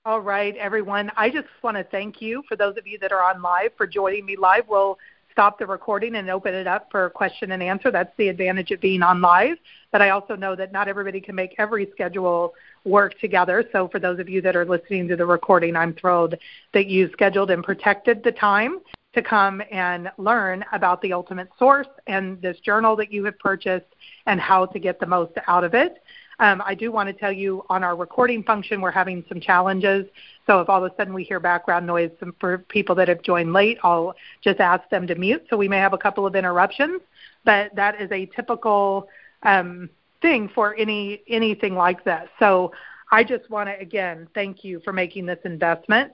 All right, everyone. I just want to thank you, for those of you that are on live, for joining me live. We'll stop the recording and open it up for question and answer. That's the advantage of being on live. But I also know that not everybody can make every schedule work together. So for those of you that are listening to the recording, I'm thrilled that you scheduled and protected the time to come and learn about the Ultimate Source and this journal that you have purchased and how to get the most out of it. I do want to tell you on our recording function, we're having some challenges. So if all of a sudden we hear background noise for people that have joined late, I'll just ask them to mute. So we may have a couple of interruptions, but that is a typical thing for anything like this. So I just want to, again, thank you for making this investment.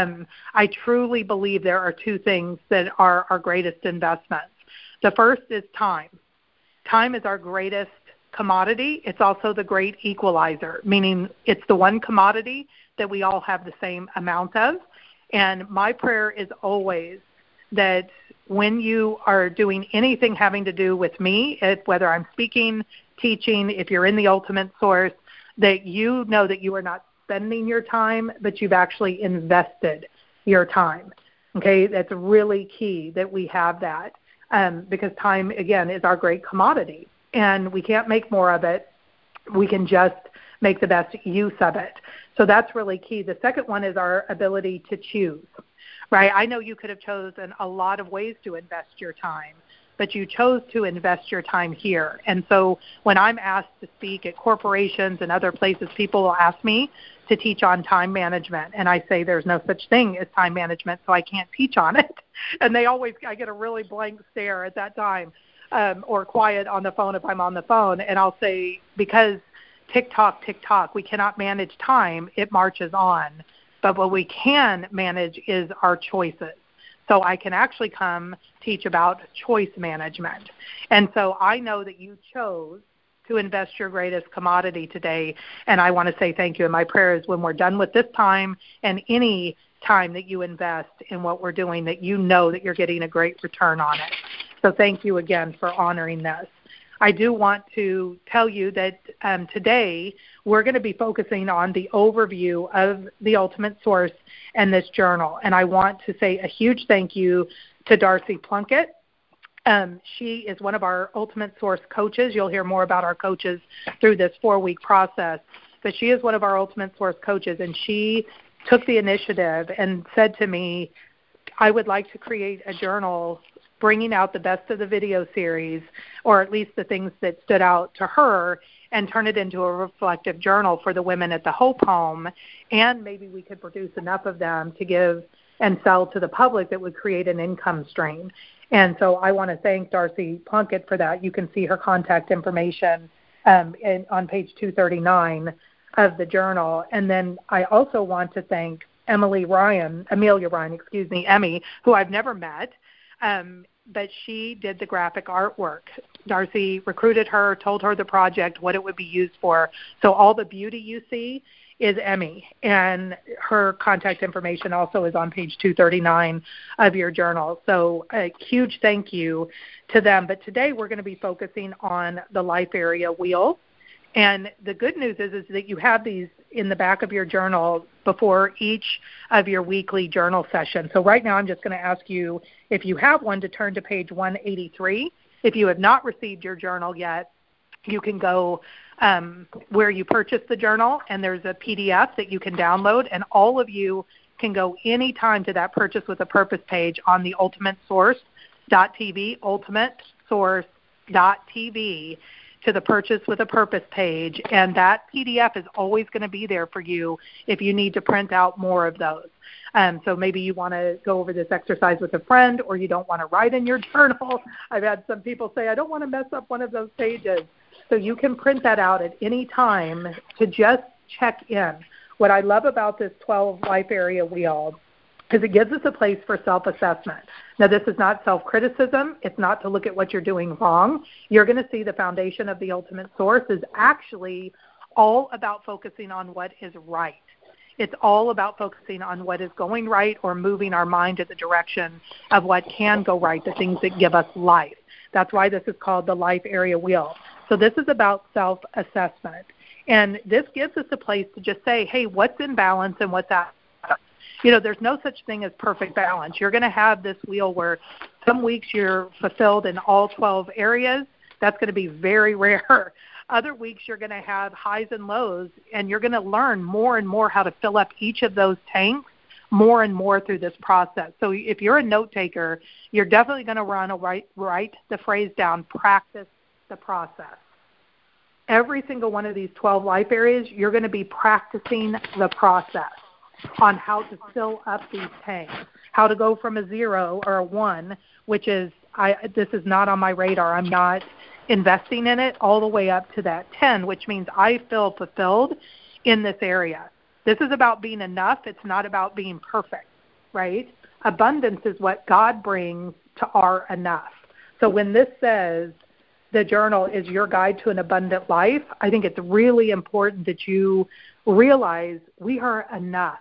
I truly believe there are two things that are our greatest investments. The first is time. Time is our greatest commodity. It's also the great equalizer, meaning it's the one commodity that we all have the same amount of. And my prayer is always that when you are doing anything having to do with me, whether I'm speaking, teaching, if you're in the Ultimate Source, that you know that you are not spending your time, but you've actually invested your time. Okay, that's really key that we have that because time, again, is our great commodity. And we can't make more of it. We can just make the best use of it. So that's really key. The second one is our ability to choose, right? I know you could have chosen a lot of ways to invest your time, but you chose to invest your time here. And so when I'm asked to speak at corporations and other places, people will ask me to teach on time management. And I say there's no such thing as time management, so I can't teach on it. And I get a really blank stare at that time. Or quiet on the phone if I'm on the phone, and I'll say, because tick-tock, we cannot manage time, it marches on. But what we can manage is our choices. So I can actually come teach about choice management. And so I know that you chose to invest your greatest commodity today, and I want to say thank you. And my prayer is when we're done with this time and any time that you invest in what we're doing, that you know that you're getting a great return on it. So thank you again for honoring this. I do want to tell you that today we're going to be focusing on the overview of the Ultimate Source and this journal. And I want to say a huge thank you to Darcy Plunkett. She is one of our Ultimate Source coaches. You'll hear more about our coaches through this 4-week process. But she is one of our Ultimate Source coaches, and she took the initiative and said to me, I would like to create a journal bringing out the best of the video series, or at least the things that stood out to her, and turn it into a reflective journal for the women at the Hope Home, and maybe we could produce enough of them to give and sell to the public that would create an income stream. And so I want to thank Darcy Plunkett for that. You can see her contact information on page 239 of the journal. And then I also want to thank Amelia Ryan, Emmy, who I've never met, but she did the graphic artwork. Darcy recruited her, told her the project, what it would be used for. So all the beauty you see is Emmy, and her contact information also is on page 239 of your journal. So a huge thank you to them. But today we're going to be focusing on the life area wheel. And the good news is that you have these in the back of your journal before each of your weekly journal sessions. So right now I'm just going to ask you, if you have one, to turn to page 183. If you have not received your journal yet, you can go where you purchased the journal, and there's a PDF that you can download, and all of you can go anytime to that Purchase with a Purpose page on the ultimatesource.tv, ultimatesource.tv, to the Purchase with a Purpose page, and that PDF is always going to be there for you if you need to print out more of those. So maybe you want to go over this exercise with a friend, or you don't want to write in your journal. I've had some people say, I don't want to mess up one of those pages. So you can print that out at any time to just check in. What I love about this 12 life area wheel is it gives us a place for self-assessment. Now, this is not self-criticism. It's not to look at what you're doing wrong. You're going to see the foundation of the Ultimate Source is actually all about focusing on what is right. It's all about focusing on what is going right or moving our mind in the direction of what can go right, the things that give us life. That's why this is called the life area wheel. So this is about self-assessment. And this gives us a place to just say, hey, what's in balance and what's out? You know, there's no such thing as perfect balance. You're going to have this wheel where some weeks you're fulfilled in all 12 areas. That's going to be very rare. Other weeks you're going to have highs and lows, and you're going to learn more and more how to fill up each of those tanks more and more through this process. So if you're a note taker, you're definitely going to write the phrase down, practice the process. Every single one of these 12 life areas, you're going to be practicing the process on how to fill up these tanks, how to go from a 0 or a 1, which is, this is not on my radar, I'm not investing in it, all the way up to that 10, which means I feel fulfilled in this area. This is about being enough. It's not about being perfect, right? Abundance is what God brings to our enough. So when this says the journal is your guide to an abundant life, I think it's really important that you realize we are enough,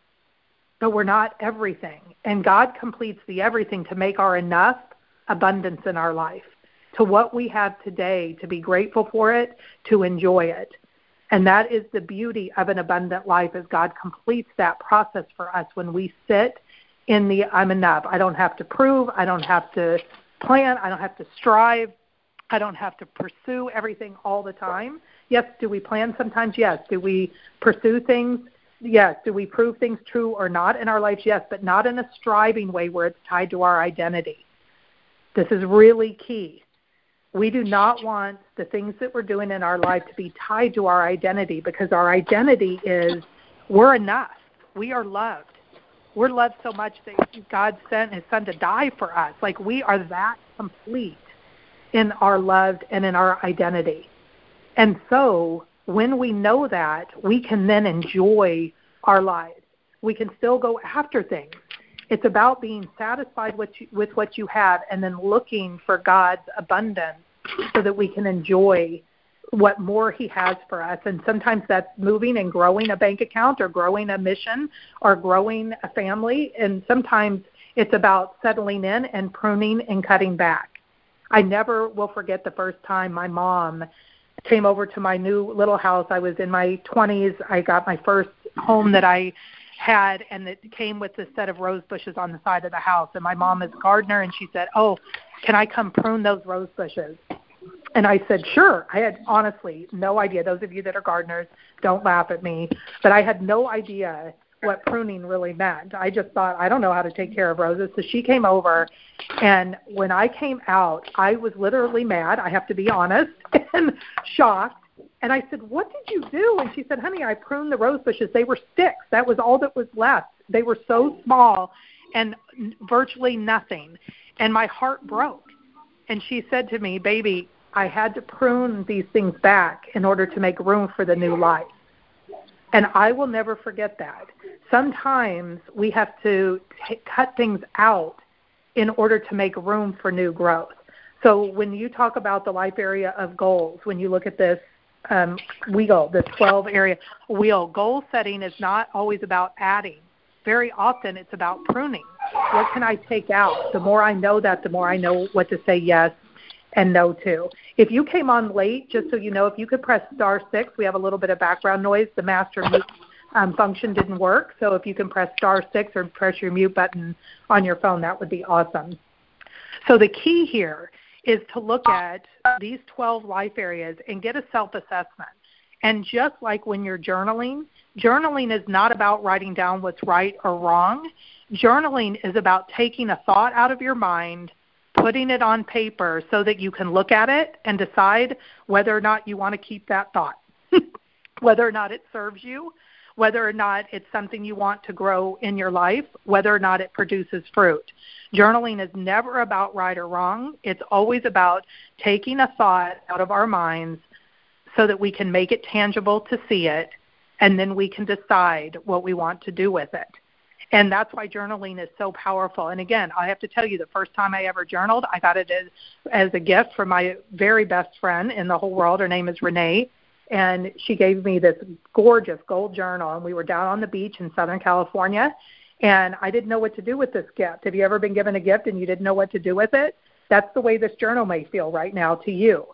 but we're not everything. And God completes the everything to make our enough abundance in our life, to what we have today, to be grateful for it, to enjoy it. And that is the beauty of an abundant life, is God completes that process for us when we sit in the I'm enough. I don't have to prove. I don't have to plan. I don't have to strive. I don't have to pursue everything all the time. Yes, do we plan sometimes? Yes. Do we pursue things? Yes. Do we prove things true or not in our lives? Yes, but not in a striving way where it's tied to our identity. This is really key. We do not want the things that we're doing in our life to be tied to our identity, because our identity is we're enough. We are loved. We're loved so much that God sent his son to die for us. Like, we are that complete in our loved and in our identity. And so when we know that, we can then enjoy our lives. We can still go after things. It's about being satisfied with what you have and then looking for God's abundance so that we can enjoy what more he has for us. And sometimes that's moving and growing a bank account or growing a mission or growing a family. And sometimes it's about settling in and pruning and cutting back. I never will forget the first time my mom came over to my new little house. I was in my 20s. I got my first home that I had, and it came with a set of rose bushes on the side of the house. And my mom is a gardener, and she said, oh, can I come prune those rose bushes? And I said, sure. I had honestly no idea. Those of you that are gardeners, don't laugh at me. But I had no idea what pruning really meant. I just thought, I don't know how to take care of roses. So she came over, and when I came out, I was literally mad, I have to be honest, and shocked. And I said, what did you do? And she said, honey, I pruned the rose bushes. They were sticks. That was all that was left. They were so small and virtually nothing. And my heart broke. And she said to me, baby, I had to prune these things back in order to make room for the new life. And I will never forget that. Sometimes we have to cut things out in order to make room for new growth. So when you talk about the life area of goals, when you look at this wheel, this 12 area wheel, goal setting is not always about adding. Very often it's about pruning. What can I take out? The more I know that, the more I know what to say yes and no to. If you came on late, just so you know, if you could press *6, we have a little bit of background noise. The master mute function didn't work. So if you can press *6 or press your mute button on your phone, that would be awesome. So the key here is to look at these 12 life areas and get a self-assessment. And just like when you're journaling, journaling is not about writing down what's right or wrong. Journaling is about taking a thought out of your mind, putting it on paper so that you can look at it and decide whether or not you want to keep that thought, whether or not it serves you, whether or not it's something you want to grow in your life, whether or not it produces fruit. Journaling is never about right or wrong. It's always about taking a thought out of our minds so that we can make it tangible to see it, and then we can decide what we want to do with it. And that's why journaling is so powerful. And again, I have to tell you, the first time I ever journaled, I got it as a gift from my very best friend in the whole world. Her name is Renee. And she gave me this gorgeous gold journal. And we were down on the beach in Southern California. And I didn't know what to do with this gift. Have you ever been given a gift and you didn't know what to do with it? That's the way this journal may feel right now to you.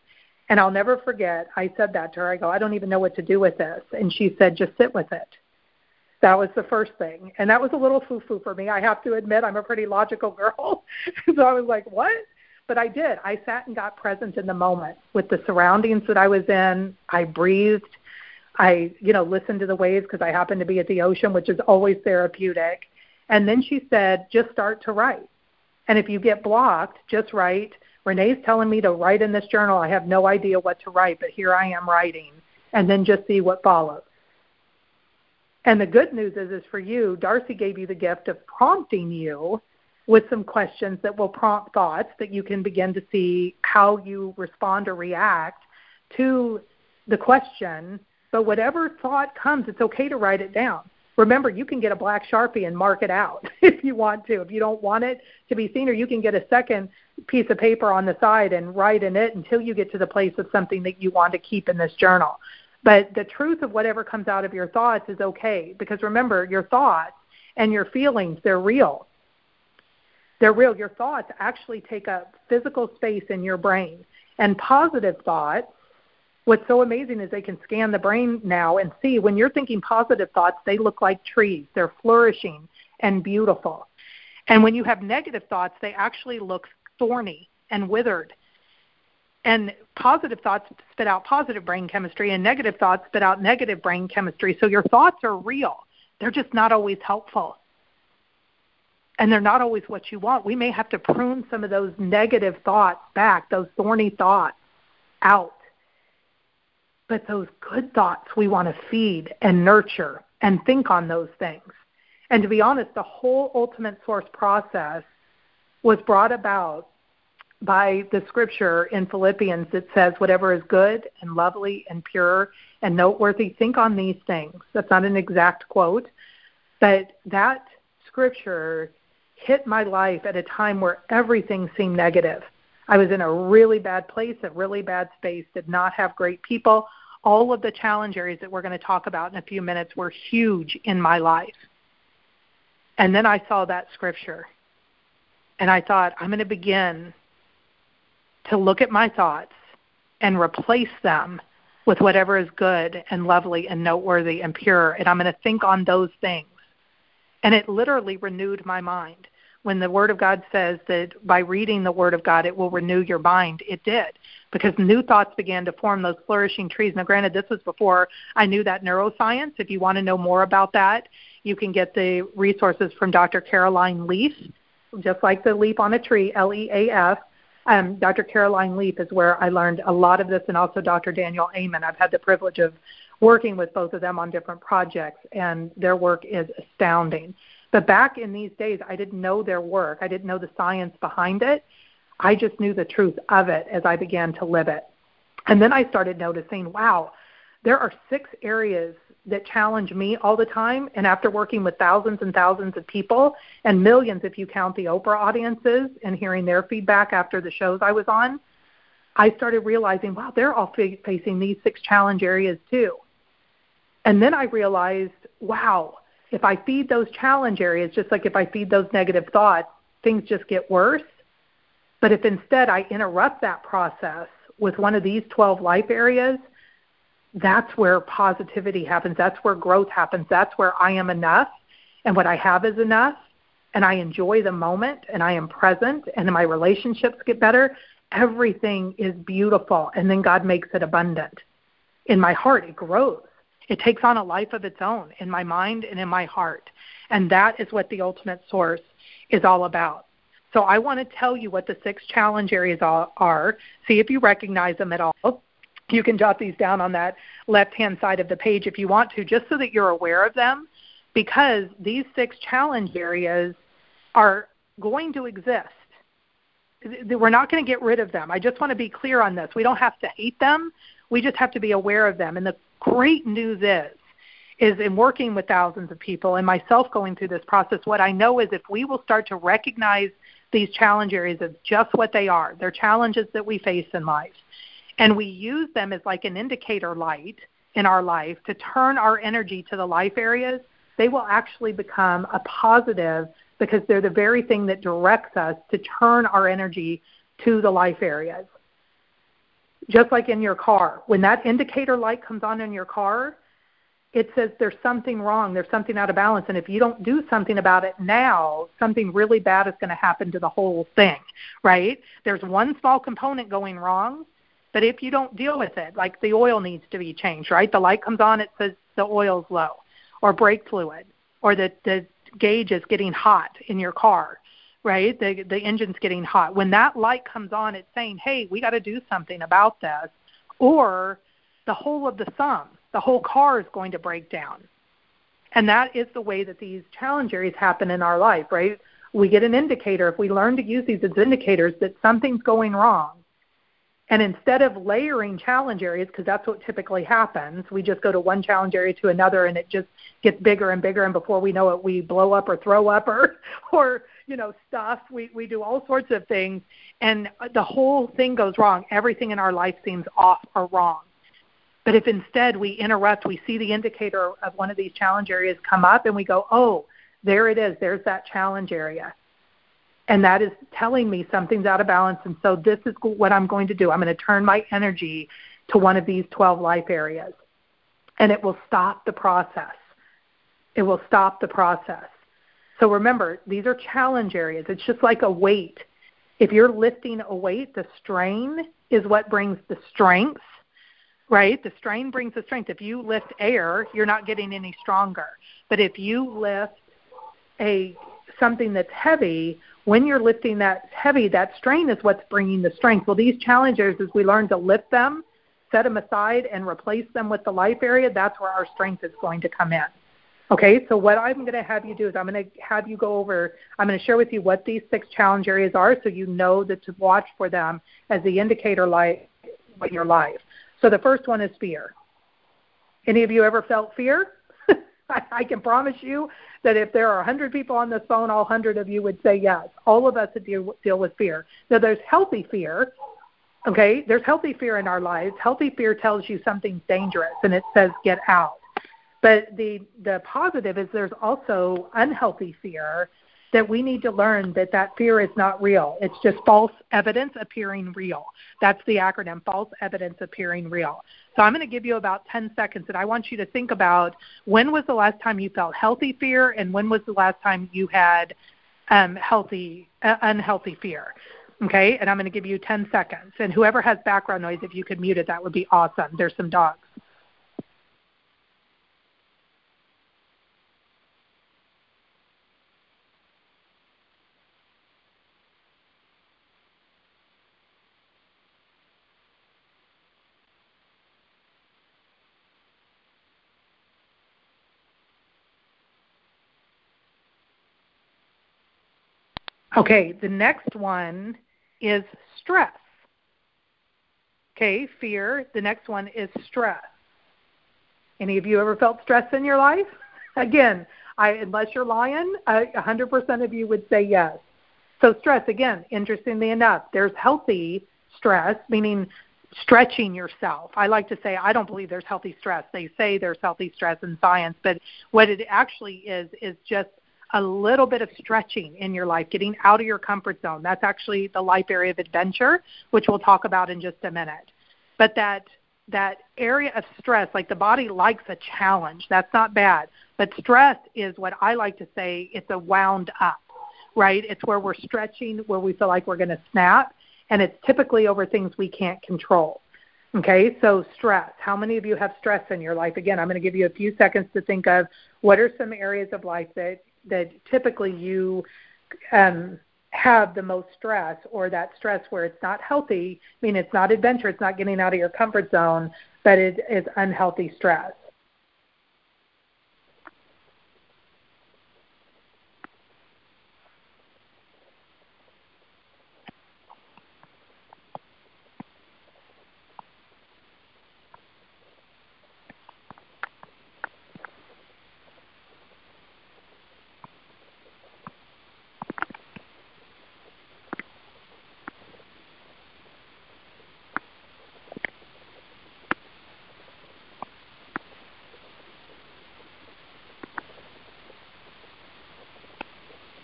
And I'll never forget, I said that to her. I go, I don't even know what to do with this. And she said, just sit with it. That was the first thing. And that was a little foo-foo for me. I have to admit, I'm a pretty logical girl. So I was like, what? But I did. I sat and got present in the moment with the surroundings that I was in. I breathed. I, listened to the waves because I happened to be at the ocean, which is always therapeutic. And then she said, just start to write. And if you get blocked, just write. Renee's telling me to write in this journal. I have no idea what to write, but here I am writing. And then just see what follows. And the good news is for you, Darcy gave you the gift of prompting you with some questions that will prompt thoughts that you can begin to see how you respond or react to the question. But whatever thought comes, it's okay to write it down. Remember, you can get a black Sharpie and mark it out if you want to. If you don't want it to be seen, or you can get a second piece of paper on the side and write in it until you get to the place of something that you want to keep in this journal. But the truth of whatever comes out of your thoughts is okay, because remember, your thoughts and your feelings, they're real. They're real. Your thoughts actually take up physical space in your brain. And positive thoughts, what's so amazing is they can scan the brain now and see when you're thinking positive thoughts, they look like trees. They're flourishing and beautiful. And when you have negative thoughts, they actually look thorny and withered. And positive thoughts spit out positive brain chemistry, and negative thoughts spit out negative brain chemistry. So your thoughts are real. They're just not always helpful. And they're not always what you want. We may have to prune some of those negative thoughts back, those thorny thoughts out. But those good thoughts we want to feed and nurture and think on those things. And to be honest, the whole Ultimate Source process was brought about by the scripture in Philippians that says, whatever is good and lovely and pure and noteworthy, think on these things. That's not an exact quote, but that scripture hit my life at a time where everything seemed negative. I was in a really bad place, a really bad space, did not have great people. All of the challenge areas that we're going to talk about in a few minutes were huge in my life. And then I saw that scripture, and I thought, I'm going to begin to look at my thoughts and replace them with whatever is good and lovely and noteworthy and pure, and I'm going to think on those things. And it literally renewed my mind. When the Word of God says that by reading the Word of God, it will renew your mind, it did, because new thoughts began to form, those flourishing trees. Now, granted, this was before I knew that neuroscience. If you want to know more about that, you can get the resources from Dr. Caroline Leaf, just like the leaf on a tree, L-E-A-F. Dr. Caroline Leaf is where I learned a lot of this, and also Dr. Daniel Amen. I've had the privilege of working with both of them on different projects, and their work is astounding. But back in these days, I didn't know their work. I didn't know the science behind it. I just knew the truth of it as I began to live it. And then I started noticing, wow, there are 6 areas that challenge me all the time. And after working with thousands and thousands of people, and millions if you count the Oprah audiences, and hearing their feedback after the shows I was on, I started realizing, wow, they're all facing these 6 challenge areas too. And then I realized, wow, if I feed those challenge areas, just like if I feed those negative thoughts, things just get worse. But if instead I interrupt that process with one of these 12 life areas, that's where positivity happens. That's where growth happens. That's where I am enough, and what I have is enough, and I enjoy the moment, and I am present, and my relationships get better. Everything is beautiful, and then God makes it abundant. In my heart, it grows. It takes on a life of its own in my mind and in my heart. And that is what the Ultimate Source is all about. So I want to tell you what the 6 challenge areas are. See if you recognize them at all. You can jot these down on that left-hand side of the page if you want to, just so that you're aware of them, because these 6 challenge areas are going to exist. We're not going to get rid of them. I just want to be clear on this. We don't have to hate them. We just have to be aware of them. And the great news is in working with thousands of people and myself going through this process, what I know is if we will start to recognize these challenge areas as just what they are, they're challenges that we face in life, and we use them as like an indicator light in our life to turn our energy to the life areas, they will actually become a positive, because they're the very thing that directs us to turn our energy to the life areas. just like in your car. When that indicator light comes on in your car, it says there's something wrong, there's something out of balance, and if you don't do something about it now, something really bad is going to happen to the whole thing, right? There's one small component going wrong, but if you don't deal with it, like the oil needs to be changed, right? The light comes on, it says the oil's low, or brake fluid, or the gauge is getting hot in your car, right? The engine's getting hot. When that light comes on, it's saying, hey, we got to do something about this, or the whole of the sum, the whole car is going to break down. And that is the way that these challenge areas happen in our life, right? We get an indicator. If we learn to use these as indicators that something's going wrong, and instead of layering challenge areas, because that's what typically happens, we just go to one challenge area to another, and it just gets bigger and bigger, and before we know it, we blow up or throw up or stuff. We do all sorts of things, and the whole thing goes wrong. Everything in our life seems off or wrong. But if instead we interrupt, we see the indicator of one of these challenge areas come up, and we go, oh, there it is. There's that challenge area. And that is telling me something's out of balance, and so this is what I'm going to do. I'm going to turn my energy to one of these 12 life areas, and it will stop the process. It will stop the process. So remember, these are challenge areas. It's just like a weight. If you're lifting a weight, the strain is what brings the strength, right? The strain brings the strength. If you lift air, you're not getting any stronger. But if you lift something that's heavy, when you're lifting that heavy, that strain is what's bringing the strength. Well, these challenges, as we learn to lift them, set them aside, and replace them with the life area, that's where our strength is going to come in. Okay, so what I'm going to have you do is I'm going to have you go over, I'm going to share with you what these 6 challenge areas are so you know that to watch for them as the indicator light in your life. So the first one is fear. Any of you ever felt fear? I can promise you that if there are 100 people on this phone, all 100 of you would say yes. All of us deal with fear. Now, there's healthy fear, okay? There's healthy fear in our lives. Healthy fear tells you something's dangerous, and it says get out. But the positive is there's also unhealthy fear that we need to learn that fear is not real. It's just false evidence appearing real. That's the acronym, false evidence appearing real. So I'm going to give you about 10 seconds, and I want you to think about when was the last time you felt healthy fear and when was the last time you had unhealthy fear. Okay, and I'm going to give you 10 seconds. And whoever has background noise, if you could mute it, that would be awesome. There's some dogs. Okay, the next one is stress. Okay, fear. The next one is stress. Any of you ever felt stress in your life? Again, unless you're lying, 100% of you would say yes. So stress, again, interestingly enough, there's healthy stress, meaning stretching yourself. I like to say I don't believe there's healthy stress. They say there's healthy stress in science, but what it actually is just a little bit of stretching in your life, getting out of your comfort zone. That's actually the life area of adventure, which we'll talk about in just a minute. But that area of stress, like the body likes a challenge. That's not bad. But stress is what I like to say, it's a wound up, right? It's where we're stretching, where we feel like we're going to snap, and it's typically over things we can't control. Okay, so stress. How many of you have stress in your life? Again, I'm going to give you a few seconds to think of what are some areas of life that typically you have the most stress, or that stress where it's not healthy, I mean, it's not adventure, it's not getting out of your comfort zone, but it is unhealthy stress.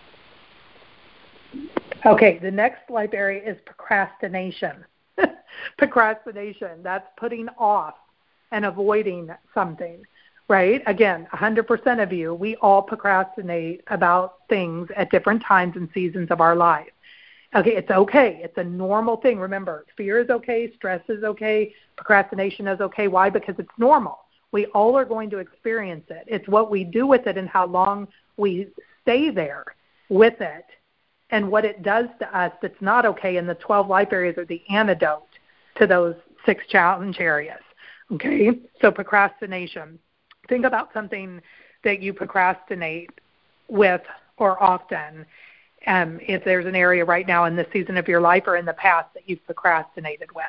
Okay, the next life area is procrastination. Procrastination, that's putting off and avoiding something, right? Again, 100% of you, we all procrastinate about things at different times and seasons of our life. Okay, it's okay. It's a normal thing. Remember, fear is okay, stress is okay, procrastination is okay. Why? Because it's normal. We all are going to experience it. It's what we do with it and how long we stay there with it and what it does to us that's not okay. And the 12 life areas are the antidote to those 6 challenge areas. Okay, so procrastination. Think about something that you procrastinate with or often. If there's an area right now in this season of your life or in the past that you've procrastinated with.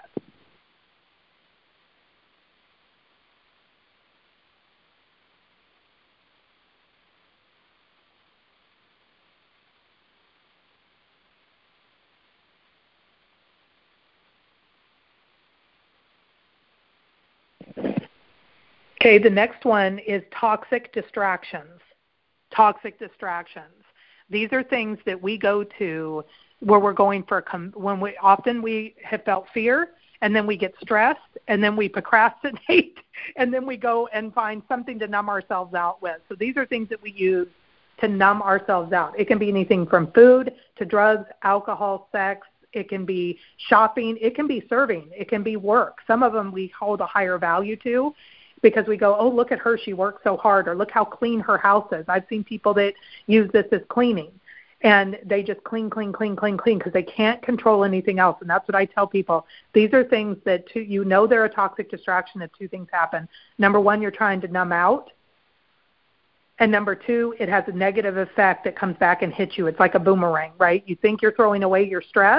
Okay, the next one is toxic distractions. Toxic distractions. These are things that we go to where we're going for when we have felt fear, and then we get stressed, and then we procrastinate, and then we go and find something to numb ourselves out with. So these are things that we use to numb ourselves out. It can be anything from food to drugs, alcohol, sex. It can be shopping. It can be serving. It can be work. Some of them we hold a higher value to, because we go, oh, look at her, she works so hard, or look how clean her house is. I've seen people that use this as cleaning, and they just clean, because they can't control anything else. And that's what I tell people. These are things that, they're a toxic distraction if 2 things happen. Number 1, you're trying to numb out. And number 2, it has a negative effect that comes back and hits you. It's like a boomerang, right? You think you're throwing away your stress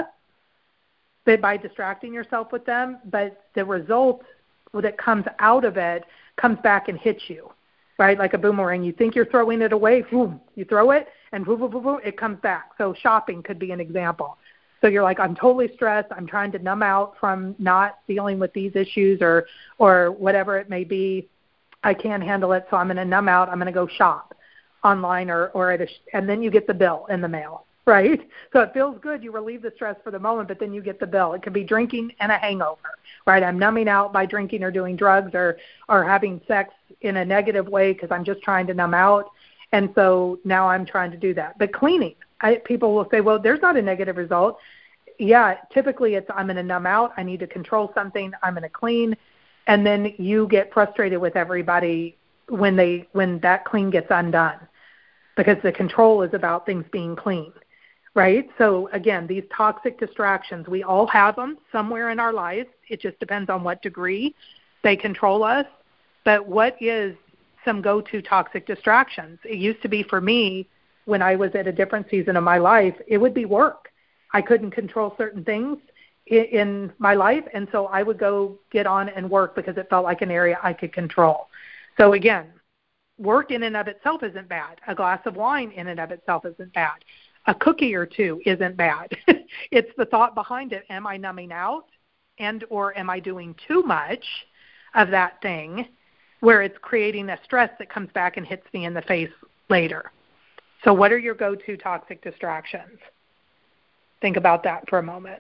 by distracting yourself with them, but the result that comes out of it comes back and hits you, right? Like a boomerang. You think you're throwing it away, boom, you throw it, and boom, boom, boom, boom, it comes back. So shopping could be an example. So you're like, I'm totally stressed. I'm trying to numb out from not dealing with these issues or whatever it may be. I can't handle it, so I'm going to numb out. I'm going to go shop online or and then you get the bill in the mail. Right? So it feels good. You relieve the stress for the moment, but then you get the bill. It could be drinking and a hangover, right? I'm numbing out by drinking or doing drugs or having sex in a negative way because I'm just trying to numb out. And so now I'm trying to do that. But cleaning, people will say, well, there's not a negative result. Yeah, typically it's I'm going to numb out. I need to control something. I'm going to clean. And then you get frustrated with everybody when that clean gets undone because the control is about things being clean. Right? So, again, these toxic distractions, we all have them somewhere in our lives. It just depends on what degree they control us. But what is some go-to toxic distractions? It used to be for me when I was at a different season of my life, it would be work. I couldn't control certain things in my life, and so I would go get on and work because it felt like an area I could control. So, again, work in and of itself isn't bad. A glass of wine in and of itself isn't bad. A cookie or 2 isn't bad. It's the thought behind it. Am I numbing out and or am I doing too much of that thing where it's creating a stress that comes back and hits me in the face later? So what are your go-to toxic distractions? Think about that for a moment.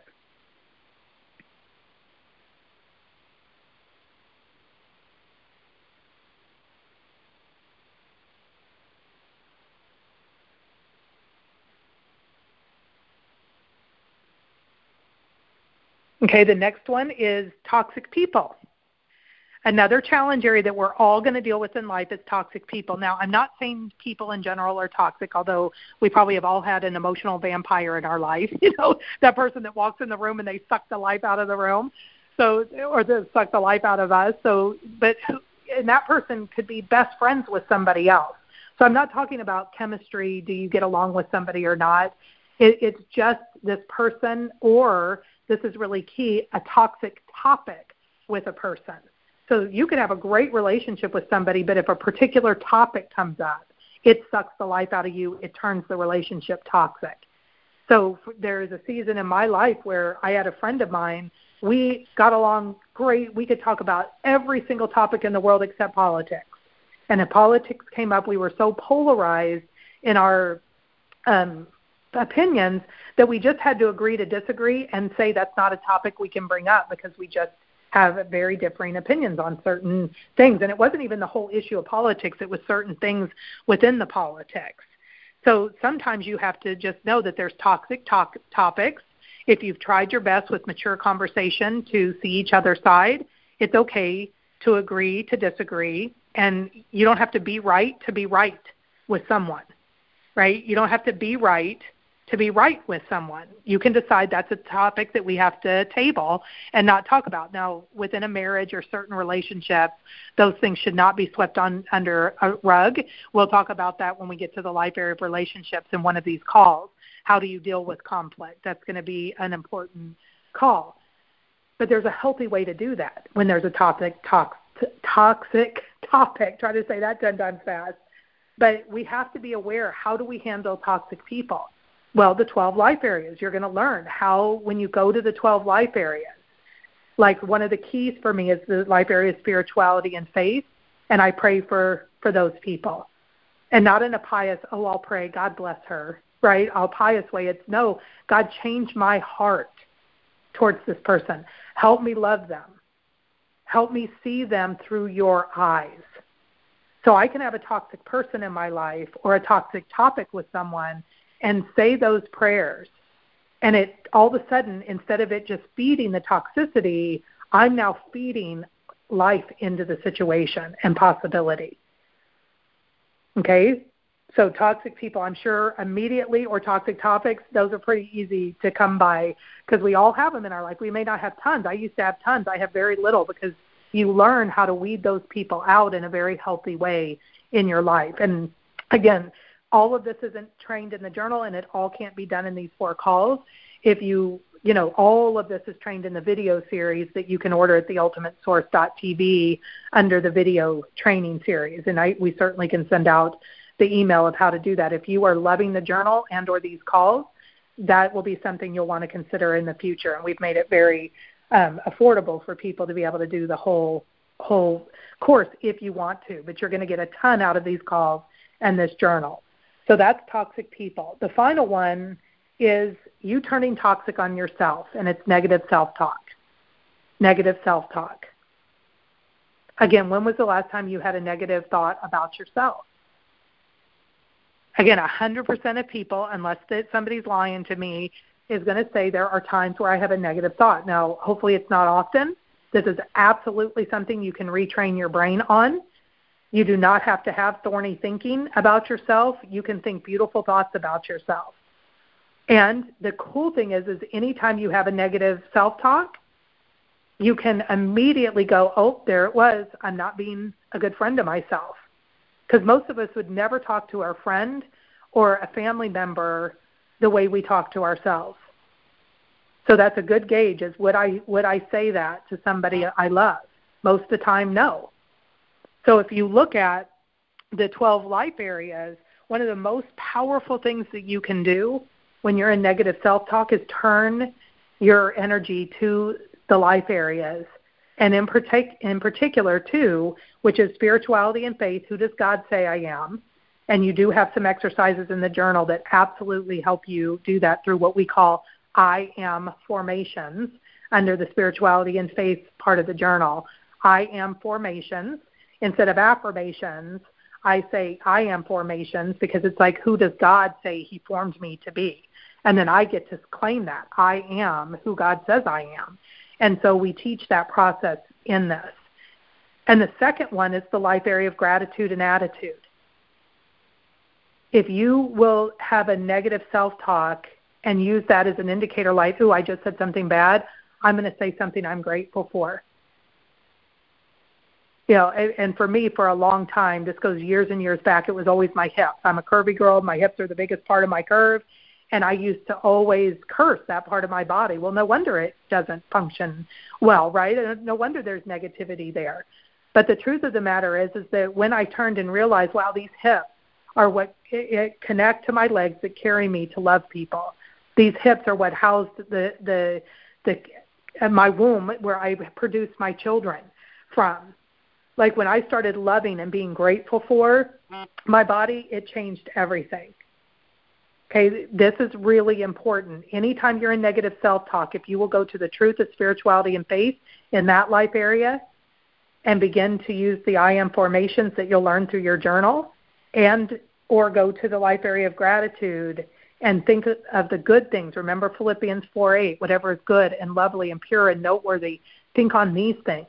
Okay, the next one is toxic people. Another challenge area that we're all going to deal with in life is toxic people. Now, I'm not saying people in general are toxic, although we probably have all had an emotional vampire in our life. That person that walks in the room and they suck the life out of the room, or they suck the life out of us. And that person could be best friends with somebody else. So I'm not talking about chemistry. Do you get along with somebody or not? It's just this person, or this is really key, a toxic topic with a person. So you could have a great relationship with somebody, but if a particular topic comes up, it sucks the life out of you. It turns the relationship toxic. So there is a season in my life where I had a friend of mine. We got along great. We could talk about every single topic in the world except politics. And if politics came up, we were so polarized in our opinions that we just had to agree to disagree and say that's not a topic we can bring up because we just have very differing opinions on certain things. And it wasn't even the whole issue of politics. It was certain things within the politics. So sometimes you have to just know that there's toxic topics. If you've tried your best with mature conversation to see each other's side, it's okay to agree to disagree. And you don't have to be right with someone, right? You don't have to be right with someone. You can decide that's a topic that we have to table and not talk about. Now, within a marriage or certain relationships, those things should not be swept under a rug. We'll talk about that when we get to the life area of relationships in one of these calls. How do you deal with conflict? That's going to be an important call. But there's a healthy way to do that when there's a toxic topic. Try to say that 10 times fast. But we have to be aware, how do we handle toxic people? Well, the 12 life areas. You're going to learn how, when you go to the 12 life areas, like one of the keys for me is the life area of spirituality and faith, and I pray for those people. And not in a pious, I'll pray, God bless her, right? I'll pious way. It's no, God, change my heart towards this person. Help me love them. Help me see them through your eyes. So I can have a toxic person in my life or a toxic topic with someone and say those prayers. And it all of a sudden, instead of it just feeding the toxicity, I'm now feeding life into the situation and possibility. Okay? So toxic people, I'm sure immediately, or toxic topics, those are pretty easy to come by because we all have them in our life. We may not have tons. I used to have tons. I have very little because you learn how to weed those people out in a very healthy way in your life. And again, all of this isn't trained in the journal, and it all can't be done in these 4 calls. If all of this is trained in the video series that you can order at theultimatesource.tv under the video training series. And we certainly can send out the email of how to do that. If you are loving the journal and or these calls, that will be something you'll want to consider in the future. And we've made it very affordable for people to be able to do the whole course if you want to. But you're going to get a ton out of these calls and this journal. So that's toxic people. The final one is you turning toxic on yourself, and it's negative self-talk. Negative self-talk. Again, when was the last time you had a negative thought about yourself? Again, 100% of people, unless somebody's lying to me, is going to say there are times where I have a negative thought. Now, hopefully it's not often. This is absolutely something you can retrain your brain on. You do not have to have thorny thinking about yourself. You can think beautiful thoughts about yourself. And the cool thing is anytime you have a negative self-talk, you can immediately go, oh, there it was. I'm not being a good friend to myself. Because most of us would never talk to our friend or a family member the way we talk to ourselves. So that's a good gauge, is would I say that to somebody I love? Most of the time, no. So if you look at the 12 life areas, one of the most powerful things that you can do when you're in negative self-talk is turn your energy to the life areas. And in particular, too, which is spirituality and faith, who does God say I am? And you do have some exercises in the journal that absolutely help you do that through what we call I am formations under the spirituality and faith part of the journal. I am formations. Instead of affirmations, I say I am formations because it's like, who does God say he formed me to be? And then I get to claim that. I am who God says I am. And so we teach that process in this. And the second one is the life area of gratitude and attitude. If you will have a negative self-talk and use that as an indicator like, I just said something bad, I'm going to say something I'm grateful for. And for me, for a long time, this goes years and years back, it was always my hips. I'm a curvy girl. My hips are the biggest part of my curve. And I used to always curse that part of my body. Well, no wonder it doesn't function well, right? And no wonder there's negativity there. But the truth of the matter is that when I turned and realized, wow, these hips are what connect to my legs that carry me to love people. These hips are what housed my womb where I produced my children from. Like when I started loving and being grateful for my body, it changed everything. Okay, this is really important. Anytime you're in negative self-talk, if you will go to the truth of spirituality and faith in that life area and begin to use the I am formations that you'll learn through your journal, and or go to the life area of gratitude and think of the good things. Remember Philippians 4:8, whatever is good and lovely and pure and noteworthy, think on these things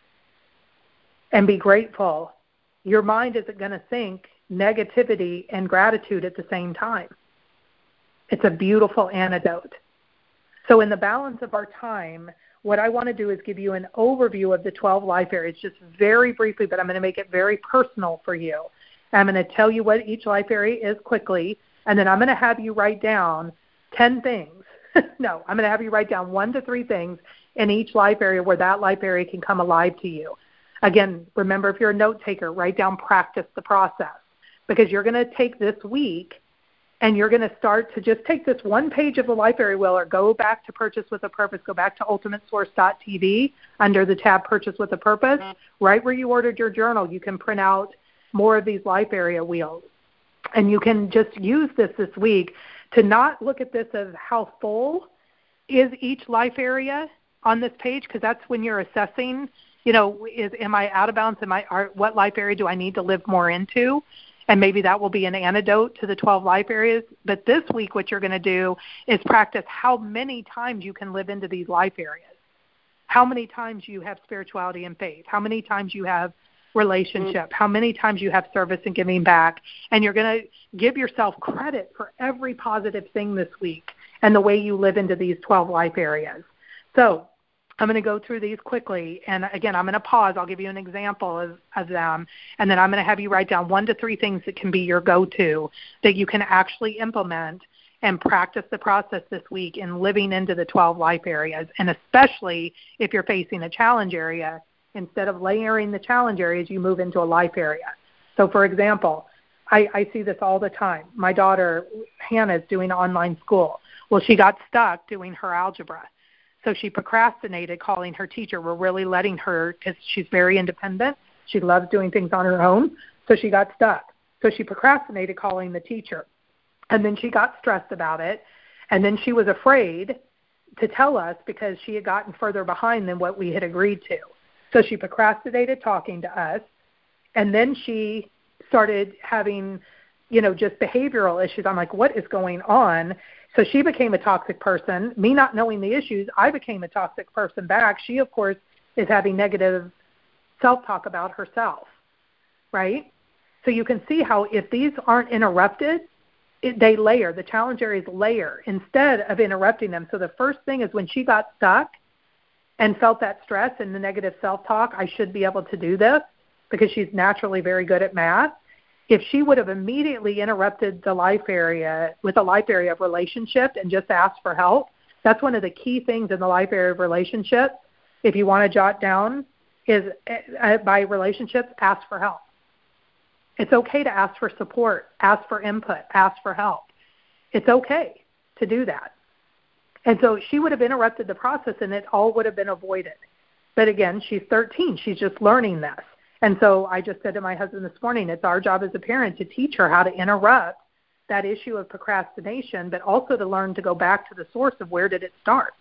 and be grateful. Your mind isn't going to think negativity and gratitude at the same time. It's a beautiful antidote. So in the balance of our time, what I want to do is give you an overview of the 12 life areas, just very briefly, but I'm going to make it very personal for you. I'm going to tell you what each life area is quickly, and then I'm going to have you write down 10 things. No, I'm going to have you write down 1 to 3 things in each life area where that life area can come alive to you. Again, remember, if you're a note taker, write down, practice the process, because you're going to take this week and you're going to start to just take this one page of the life area wheel, or go back to Purchase with a Purpose, go back to ultimatesource.tv under the tab Purchase with a Purpose. Right where you ordered your journal, you can print out more of these life area wheels. And you can just use this week to not look at this as how full is each life area on this page, because that's when you're assessing, am I out of bounds? What life area do I need to live more into? And maybe that will be an antidote to the 12 life areas. But this week, what you're going to do is practice how many times you can live into these life areas, how many times you have spirituality and faith, how many times you have relationship, how many times you have service and giving back. And you're going to give yourself credit for every positive thing this week and the way you live into these 12 life areas. So I'm going to go through these quickly. And again, I'm going to pause. I'll give you an example of them. And then I'm going to have you write down 1 to 3 things that can be your go-to that you can actually implement and practice the process this week in living into the 12 life areas. And especially if you're facing a challenge area, instead of layering the challenge areas, you move into a life area. So, for example, I see this all the time. My daughter, Hannah, is doing online school. Well, she got stuck doing her algebra. So she procrastinated calling her teacher. We're really letting her, because she's very independent. She loves doing things on her own. So she got stuck. So she procrastinated calling the teacher. And then she got stressed about it. And then she was afraid to tell us because she had gotten further behind than what we had agreed to. So she procrastinated talking to us. And then she started having, just behavioral issues. I'm like, what is going on? So she became a toxic person. Me not knowing the issues, I became a toxic person back. She, of course, is having negative self-talk about herself, right? So you can see how if these aren't interrupted, they layer. The challenge areas layer instead of interrupting them. So the first thing is when she got stuck and felt that stress and the negative self-talk, I should be able to do this because she's naturally very good at math. If she would have immediately interrupted the life area with a life area of relationship and just asked for help, that's one of the key things in the life area of relationship. If you want to jot down, is by relationships, ask for help. It's okay to ask for support, ask for input, ask for help. It's okay to do that. And so she would have interrupted the process and it all would have been avoided. But again, she's 13. She's just learning this. And so I just said to my husband this morning, it's our job as a parent to teach her how to interrupt that issue of procrastination, but also to learn to go back to the source of where did it start?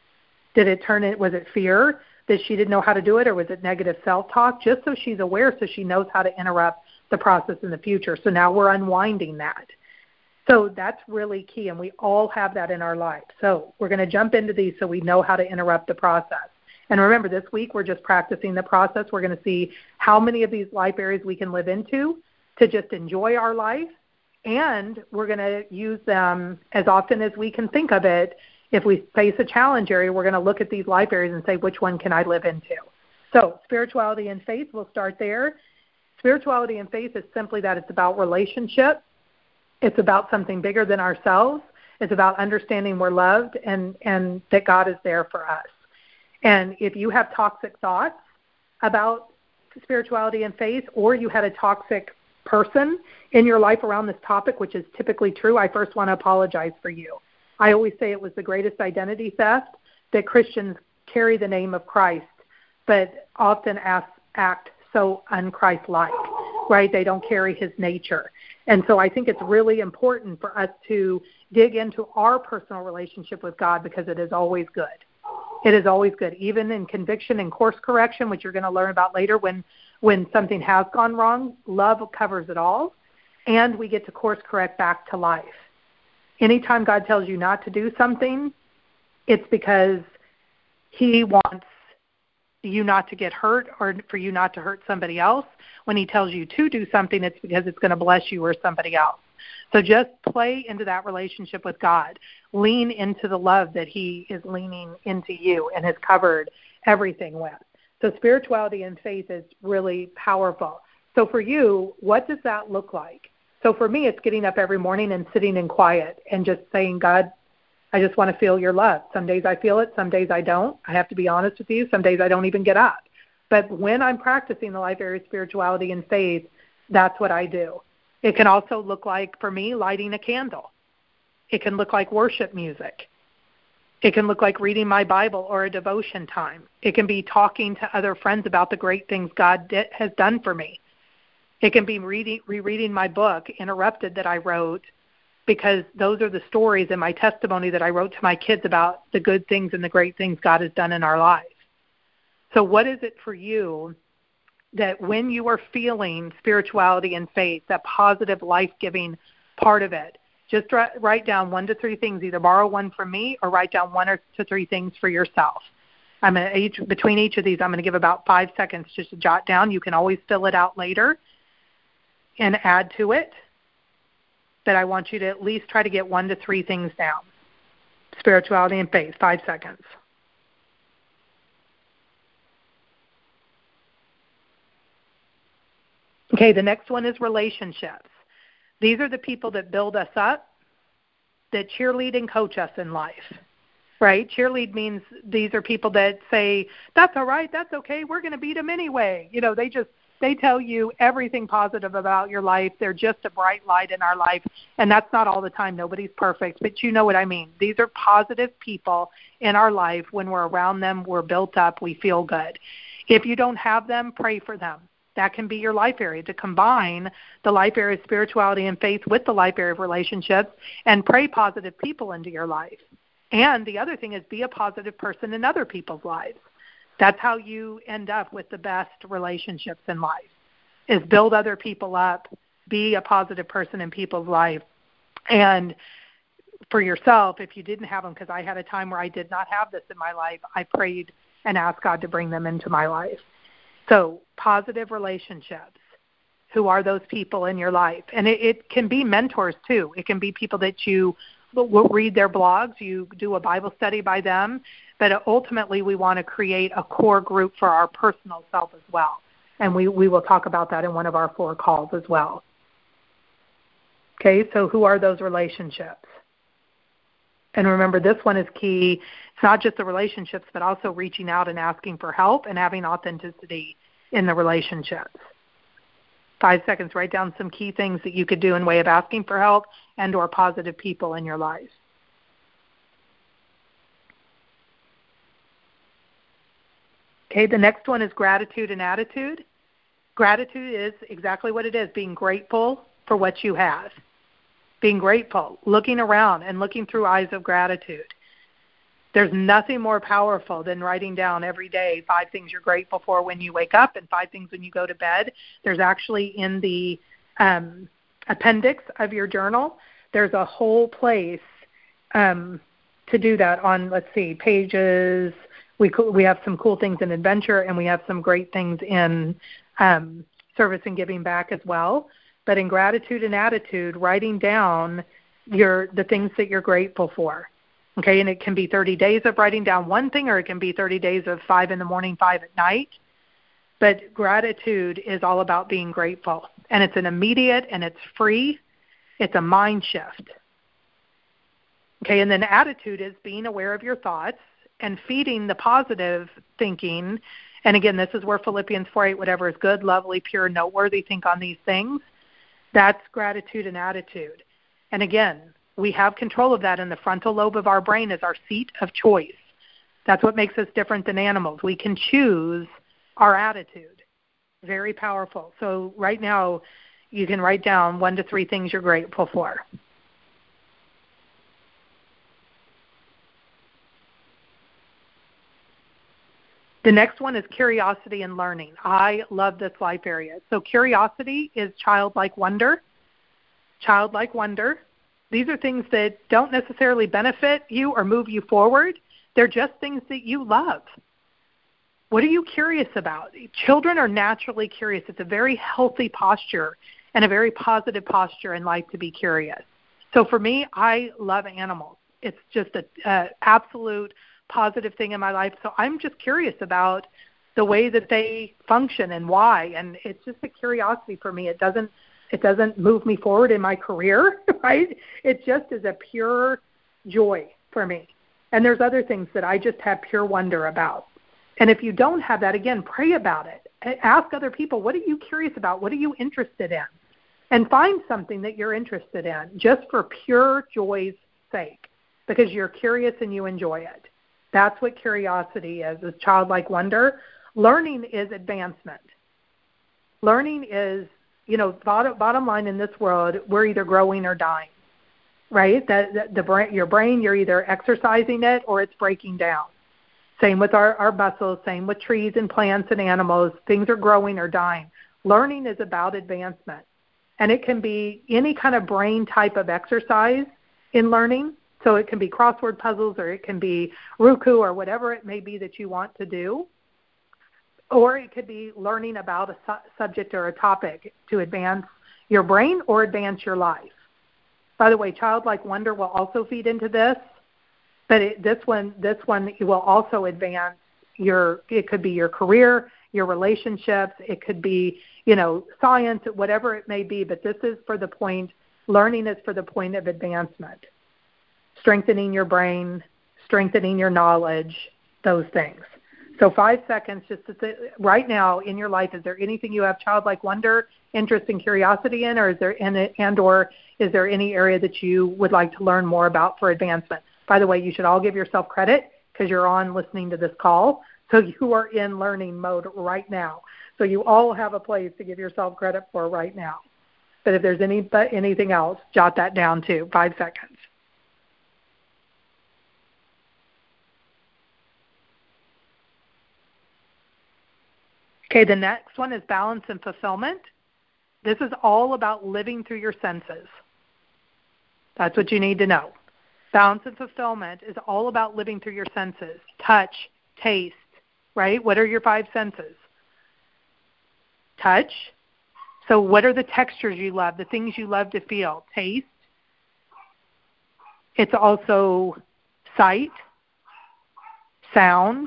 Did it was it fear that she didn't know how to do it, or was it negative self-talk? Just so she's aware, so she knows how to interrupt the process in the future. So now we're unwinding that. So that's really key, and we all have that in our life. So we're going to jump into these so we know how to interrupt the process. And remember, this week we're just practicing the process. We're going to see how many of these life areas we can live into to just enjoy our life, and we're going to use them as often as we can think of it. If we face a challenge area, we're going to look at these life areas and say, which one can I live into? So spirituality and faith, we'll start there. Spirituality and faith is simply that it's about relationship. It's about something bigger than ourselves. It's about understanding we're loved and that God is there for us. And if you have toxic thoughts about spirituality and faith, or you had a toxic person in your life around this topic, which is typically true, I first want to apologize for you. I always say it was the greatest identity theft that Christians carry the name of Christ, but often act so un-Christ-like, right? They don't carry his nature. And so I think it's really important for us to dig into our personal relationship with God, because it is always good. It is always good, even in conviction and course correction, which you're going to learn about later when something has gone wrong. Love covers it all, and we get to course correct back to life. Anytime God tells you not to do something, it's because he wants you not to get hurt or for you not to hurt somebody else. When he tells you to do something, it's because it's going to bless you or somebody else. So just play into that relationship with God. Lean into the love that he is leaning into you and has covered everything with. So spirituality and faith is really powerful. So for you, what does that look like? So for me, it's getting up every morning and sitting in quiet and just saying, God, I just want to feel your love. Some days I feel it, some days I don't. I have to be honest with you. Some days I don't even get up. But when I'm practicing the life area of spirituality and faith, that's what I do. It can also look like, for me, lighting a candle. It can look like worship music. It can look like reading my Bible or a devotion time. It can be talking to other friends about the great things God has done for me. It can be rereading my book, Interrupted, that I wrote, because those are the stories and my testimony that I wrote to my kids about the good things and the great things God has done in our lives. So what is it for you that when you are feeling spirituality and faith, that positive, life-giving part of it, just write down 1 to 3 things, either borrow one from me or write down 1 to 3 things for yourself. Between each of these, I'm going to give about 5 seconds just to jot down. You can always fill it out later and add to it. But I want you to at least try to get 1 to 3 things down. Spirituality and faith, 5 seconds. Okay, the next one is relationships. These are the people that build us up, that cheerlead and coach us in life, right? Cheerlead means these are people that say, that's all right, that's okay, we're going to beat them anyway. You know, they tell you everything positive about your life. They're just a bright light in our life, and that's not all the time. Nobody's perfect, but you know what I mean. These are positive people in our life. When we're around them, we're built up, we feel good. If you don't have them, pray for them. That can be your life area, to combine the life area of spirituality and faith with the life area of relationships and pray positive people into your life. And the other thing is, be a positive person in other people's lives. That's how you end up with the best relationships in life, is build other people up, be a positive person in people's life. And for yourself, if you didn't have them, because I had a time where I did not have this in my life, I prayed and asked God to bring them into my life. So positive relationships. Who are those people in your life? And it can be mentors too. It can be people that you read their blogs, you do a Bible study by them, but ultimately we want to create a core group for our personal self as well. And we will talk about that in one of our 4 calls as well. Okay, so who are those relationships? And remember, this one is key. It's not just the relationships, but also reaching out and asking for help and having authenticity in the relationships. 5 seconds, write down some key things that you could do in way of asking for help and or positive people in your life. Okay, the next one is gratitude and attitude. Gratitude is exactly what it is, being grateful for what you have. Being grateful, looking around and looking through eyes of gratitude. There's nothing more powerful than writing down every day 5 things you're grateful for when you wake up and 5 things when you go to bed. There's actually in the appendix of your journal, there's a whole place to do that on, let's see, pages. We have some cool things in adventure, and we have some great things in service and giving back as well. But in gratitude and attitude, writing down the things that you're grateful for. Okay, and it can be 30 days of writing down one thing, or it can be 30 days of 5 in the morning, 5 at night. But gratitude is all about being grateful. And it's an immediate, and it's free. It's a mind shift. Okay, and then attitude is being aware of your thoughts and feeding the positive thinking. And again, this is where Philippians 4:8, whatever is good, lovely, pure, noteworthy, think on these things. That's gratitude and attitude. And again, we have control of that, in the frontal lobe of our brain is our seat of choice. That's what makes us different than animals. We can choose our attitude. Very powerful. So right now, you can write down 1 to 3 things you're grateful for. The next one is curiosity and learning. I love this life area. So curiosity is childlike wonder. Childlike wonder. These are things that don't necessarily benefit you or move you forward. They're just things that you love. What are you curious about? Children are naturally curious. It's a very healthy posture and a very positive posture in life to be curious. So for me, I love animals. It's just an absolute positive thing in my life. So I'm just curious about the way that they function and why. And it's just a curiosity for me. It doesn't move me forward in my career, right? It just is a pure joy for me. And there's other things that I just have pure wonder about. And if you don't have that, again, pray about it. Ask other people, what are you curious about? What are you interested in? And find something that you're interested in just for pure joy's sake, because you're curious and you enjoy it. That's what curiosity is childlike wonder. Learning is advancement. Learning is, bottom line in this world, we're either growing or dying, right? Your brain, you're either exercising it or it's breaking down. Same with our muscles, same with trees and plants and animals. Things are growing or dying. Learning is about advancement. And it can be any kind of brain type of exercise in learning. So it can be crossword puzzles, or it can be Roku, or whatever it may be that you want to do. Or it could be learning about a subject or a topic to advance your brain or advance your life. By the way, childlike wonder will also feed into this, but this one will also advance it could be your career, your relationships, it could be, science, whatever it may be, but this is for the point, learning is for the point of advancement. Strengthening your brain, strengthening your knowledge, those things. So 5 seconds just to say, right now in your life, is there anything you have childlike wonder, interest, and curiosity in, or is there any area that you would like to learn more about for advancement? By the way, you should all give yourself credit because you're on listening to this call. So you are in learning mode right now. So you all have a place to give yourself credit for right now. But if there's anything else, jot that down too. 5 seconds. Okay, the next one is balance and fulfillment. This is all about living through your senses. That's what you need to know. Balance and fulfillment is all about living through your senses. Touch, taste, right? What are your 5 senses? Touch. So what are the textures you love, the things you love to feel? Taste. It's also sight, sound,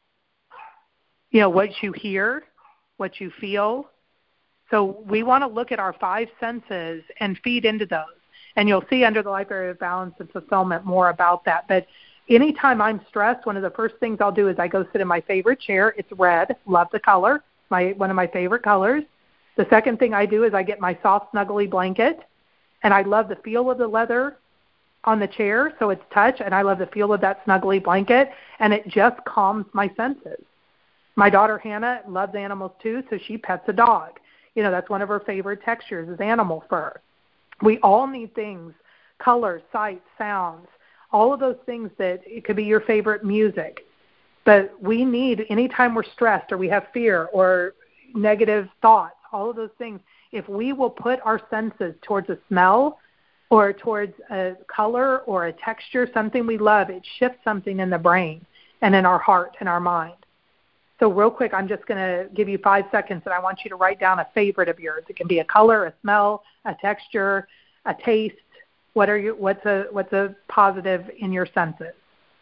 what you hear, what you feel. So we want to look at our 5 senses and feed into those. And you'll see under the life area of balance and fulfillment more about that. But anytime I'm stressed, one of the first things I'll do is I go sit in my favorite chair. It's red. Love the color. One of my favorite colors. The second thing I do is I get my soft, snuggly blanket. And I love the feel of the leather on the chair, so it's touch. And I love the feel of that snuggly blanket. And it just calms my senses. My daughter Hannah loves animals too, so she pets a dog. That's one of her favorite textures is animal fur. We all need things, color, sight, sounds, all of those things that it could be your favorite music. But we need, anytime we're stressed or we have fear or negative thoughts, all of those things, if we will put our senses towards a smell or towards a color or a texture, something we love, it shifts something in the brain and in our heart and our mind. So real quick, I'm just going to give you 5 seconds, and I want you to write down a favorite of yours. It can be a color, a smell, a texture, a taste. What's a positive in your senses?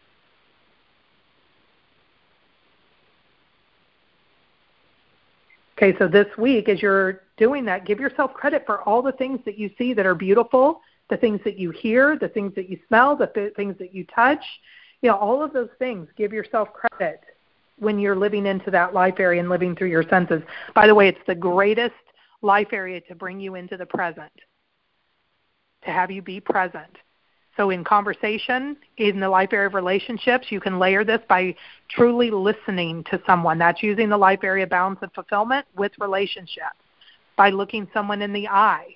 Okay, so this week, as you're doing that, give yourself credit for all the things that you see that are beautiful, the things that you hear, the things that you smell, the things that you touch. All of those things, give yourself credit when you're living into that life area and living through your senses. By the way, it's the greatest life area to bring you into the present, to have you be present. So in conversation, in the life area of relationships, you can layer this by truly listening to someone. That's using the life area balance and fulfillment with relationships. by looking someone in the eye,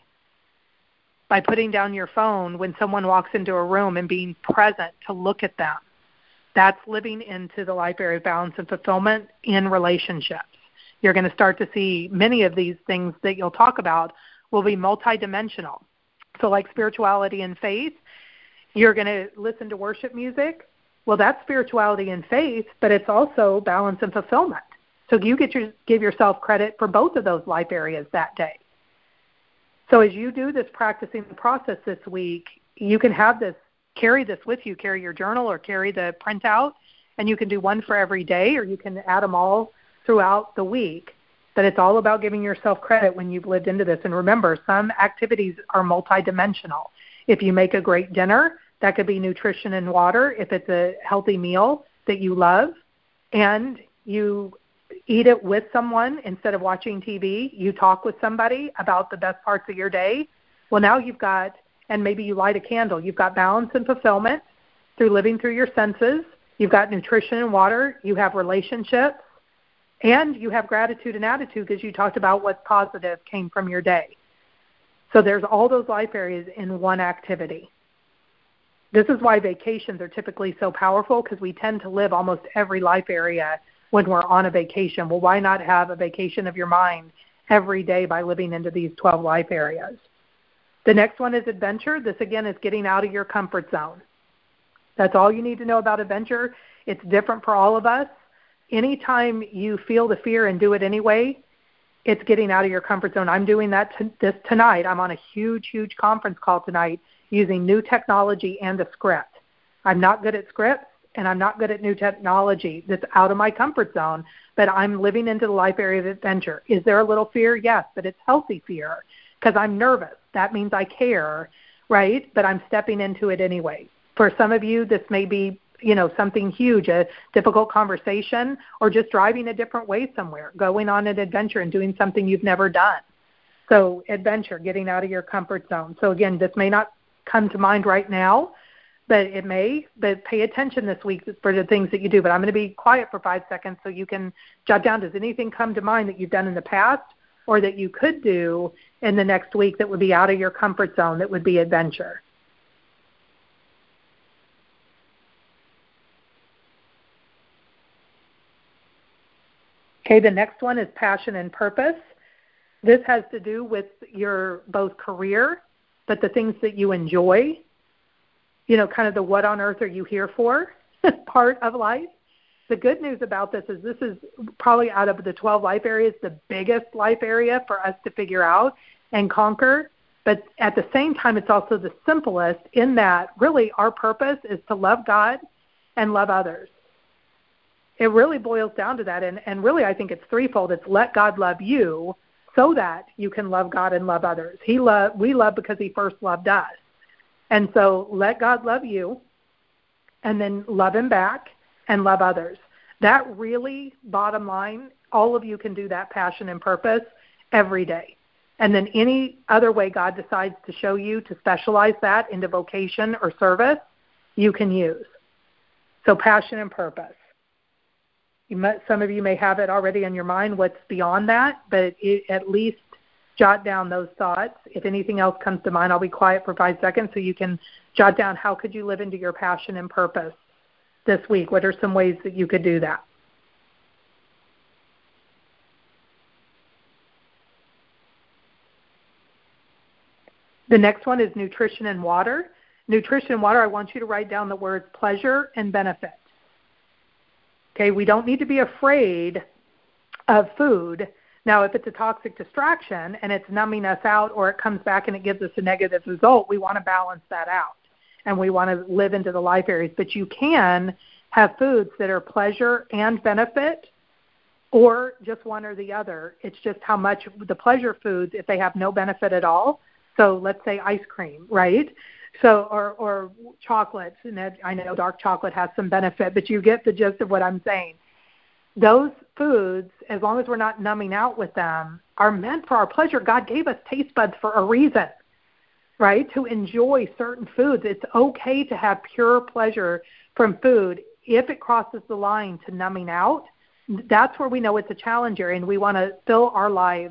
by putting down your phone when someone walks into a room and being present to look at them. That's living into the life area of balance and fulfillment in relationships. You're going to start to see many of these things that you'll talk about will be multidimensional. So like spirituality and faith, you're going to listen to worship music. Well, that's spirituality and faith, but it's also balance and fulfillment. So you give yourself credit for both of those life areas that day. So as you do this practicing the process this week, you can carry this with you, carry your journal or carry the printout, and you can do one for every day, or you can add them all throughout the week. But it's all about giving yourself credit when you've lived into this. And remember, some activities are multidimensional. If you make a great dinner, that could be nutrition and water. If it's a healthy meal that you love and you eat it with someone instead of watching TV, you talk with somebody about the best parts of your day. Well, now you've got, and maybe you light a candle, you've got balance and fulfillment through living through your senses. You've got nutrition and water. You have relationships. And you have gratitude and attitude because you talked about what's positive came from your day. So there's all those life areas in one activity. This is why vacations are typically so powerful, because we tend to live almost every life area when we're on a vacation. Well, why not have a vacation of your mind every day by living into these 12 life areas? The next one is adventure. This, again, is getting out of your comfort zone. That's all you need to know about adventure. It's different for all of us. Anytime you feel the fear and do it anyway, it's getting out of your comfort zone. I'm doing that tonight. I'm on a huge, huge conference call tonight using new technology and a script. I'm not good at scripts, and I'm not good at new technology. That's out of my comfort zone, but I'm living into the life area of adventure. Is there a little fear? Yes, but it's healthy fear because I'm nervous. That means I care, right? But I'm stepping into it anyway. For some of you, this may be something huge, a difficult conversation, or just driving a different way somewhere, going on an adventure and doing something you've never done. So adventure, getting out of your comfort zone. So again, this may not come to mind right now, but it may. But pay attention this week for the things that you do. But I'm going to be quiet for 5 seconds so you can jot down, does anything come to mind that you've done in the past or that you could do in the next week that would be out of your comfort zone, that would be adventure? Okay, the next one is passion and purpose. This has to do with your both career, but the things that you enjoy, kind of the what on earth are you here for part of life. The good news about this is probably out of the 12 life areas, the biggest life area for us to figure out and conquer. But at the same time, it's also the simplest in that really our purpose is to love God and love others. It really boils down to that, and really I think it's threefold. It's let God love you so that you can love God and love others. We love because He first loved us. And so let God love you, and then love Him back and love others. That really, bottom line, all of you can do that passion and purpose every day. And then any other way God decides to show you to specialize that into vocation or service, you can use. So passion and purpose. Some of you may have it already in your mind what's beyond that, but at least jot down those thoughts. If anything else comes to mind, I'll be quiet for 5 seconds so you can jot down how could you live into your passion and purpose this week. What are some ways that you could do that? The next one is nutrition and water. Nutrition and water, I want you to write down the words pleasure and benefit. Okay, we don't need to be afraid of food. Now, if it's a toxic distraction and it's numbing us out or it comes back and it gives us a negative result, we want to balance that out and we want to live into the life areas. But you can have foods that are pleasure and benefit or just one or the other. It's just how much the pleasure foods, if they have no benefit at all. So let's say ice cream, right? So, or chocolate, and I know dark chocolate has some benefit, but you get the gist of what I'm saying. Those foods, as long as we're not numbing out with them, are meant for our pleasure. God gave us taste buds for a reason, right? To enjoy certain foods. It's okay to have pure pleasure from food. If it crosses the line to numbing out, that's where we know it's a challenge area, and we want to fill our lives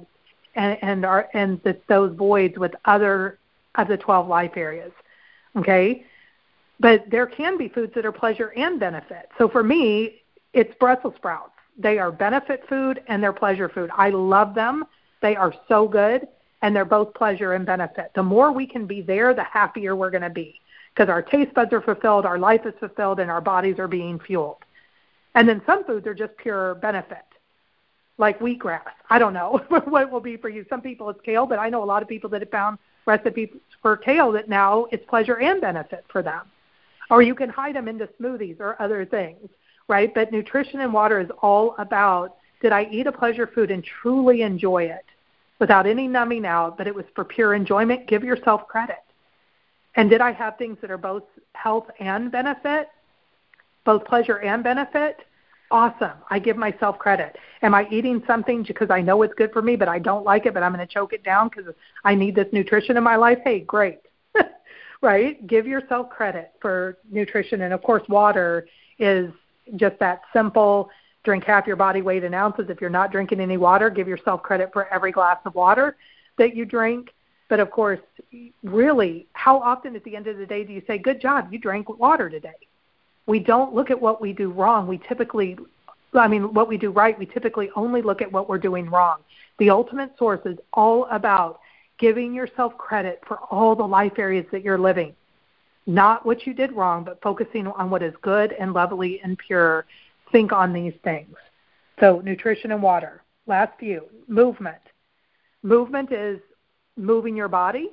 those voids with other of the 12 life areas. Okay? But there can be foods that are pleasure and benefit. So for me, it's Brussels sprouts. They are benefit food and they're pleasure food. I love them. They are so good, and they're both pleasure and benefit. The more we can be there, the happier we're going to be, because our taste buds are fulfilled, our life is fulfilled, and our bodies are being fueled. And then some foods are just pure benefit, like wheatgrass. I don't know what it will be for you. Some people it's kale, but I know a lot of people that have found recipes for kale that now it's pleasure and benefit for them. Or you can hide them into smoothies or other things, right? But nutrition and water is all about, did I eat a pleasure food and truly enjoy it without any numbing out, but it was for pure enjoyment? Give yourself credit. And did I have things that are both health and benefit, both pleasure and benefit? Awesome. I give myself credit. Am I eating something because I know it's good for me, but I don't like it, but I'm going to choke it down because I need this nutrition in my life? Hey, great. Right? Give yourself credit for nutrition. And, of course, water is just that simple. Drink half your body weight in ounces. If you're not drinking any water, give yourself credit for every glass of water that you drink. But, of course, really, how often at the end of the day do you say, good job, you drank water today? We don't look at what we do wrong. What we do right, we typically only look at what we're doing wrong. The ultimate source is all about giving yourself credit for all the life areas that you're living. Not what you did wrong, but focusing on what is good and lovely and pure. Think on these things. So nutrition and water. Last few. Movement. Movement is moving your body.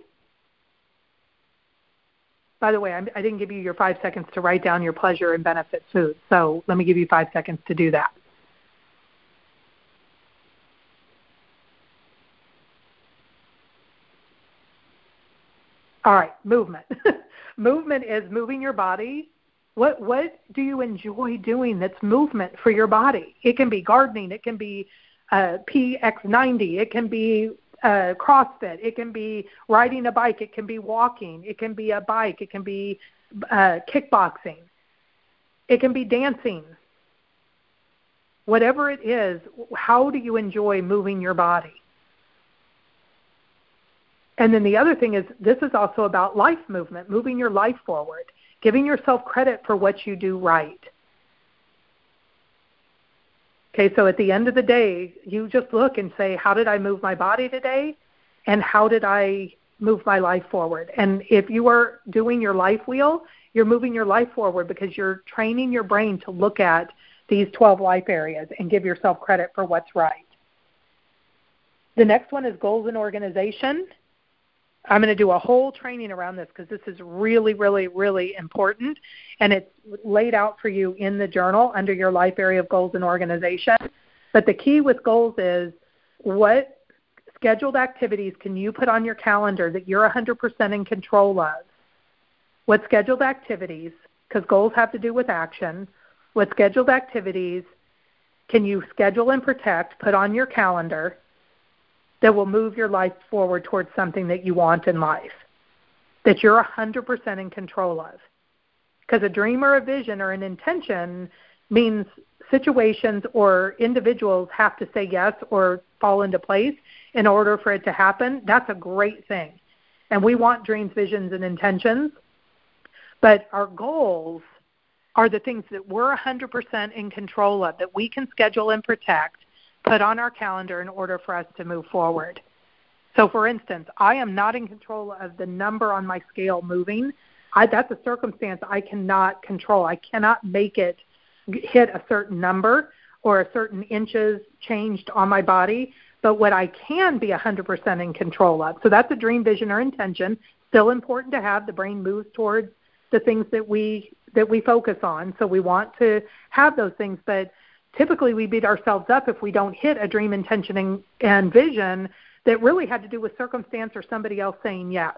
By the way, I didn't give you your 5 seconds to write down your pleasure and benefit foods. So let me give you 5 seconds to do that. All right, movement. Movement is moving your body. What do you enjoy doing that's movement for your body? It can be gardening. It can be PX90. It can be CrossFit. It can be riding a bike. It can be walking. It can be a bike. It can be kickboxing. It can be dancing. Whatever it is, how do you enjoy moving your body? And then the other thing is, this is also about life movement, moving your life forward, giving yourself credit for what you do right. Okay, so at the end of the day, you just look and say, how did I move my body today? And how did I move my life forward? And if you are doing your life wheel, you're moving your life forward because you're training your brain to look at these 12 life areas and give yourself credit for what's right. The next one is goals and organization. I'm going to do a whole training around this because this is really, really, really important, and it's laid out for you in the journal under your life area of goals and organization. But the key with goals is, what scheduled activities can you put on your calendar that you're 100% in control of? What scheduled activities, because goals have to do with action, what scheduled activities can you schedule and protect, put on your calendar, that will move your life forward towards something that you want in life, that you're 100% in control of? Because a dream or a vision or an intention means situations or individuals have to say yes or fall into place in order for it to happen. That's a great thing. And we want dreams, visions, and intentions. But our goals are the things that we're 100% in control of, that we can schedule and protect, put on our calendar in order for us to move forward. So, for instance, I am not in control of the number on my scale moving. That's a circumstance I cannot control. I cannot make it hit a certain number or a certain inches changed on my body. But what I can be 100% in control of, so that's a dream, vision, or intention. Still important to have. The brain moves towards the things that we focus on. So we want to have those things, but typically we beat ourselves up if we don't hit a dream, intention, and vision that really had to do with circumstance or somebody else saying yes.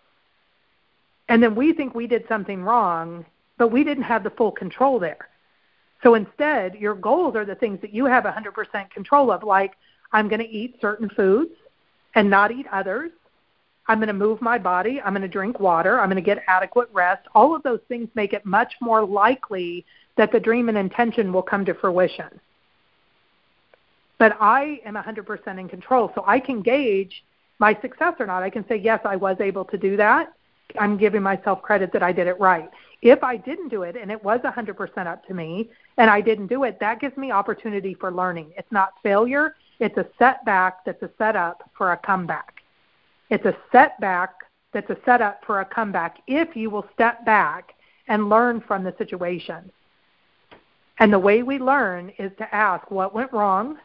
And then we think we did something wrong, but we didn't have the full control there. So instead, your goals are the things that you have 100% control of, like I'm going to eat certain foods and not eat others. I'm going to move my body. I'm going to drink water. I'm going to get adequate rest. All of those things make it much more likely that the dream and intention will come to fruition. But I am 100% in control, so I can gauge my success or not. I can say, yes, I was able to do that. I'm giving myself credit that I did it right. If I didn't do it and it was 100% up to me and I didn't do it, that gives me opportunity for learning. It's not failure. It's a setback that's a setup for a comeback. It's a setback that's a setup for a comeback if you will step back and learn from the situation. And the way we learn is to ask, what went wrong?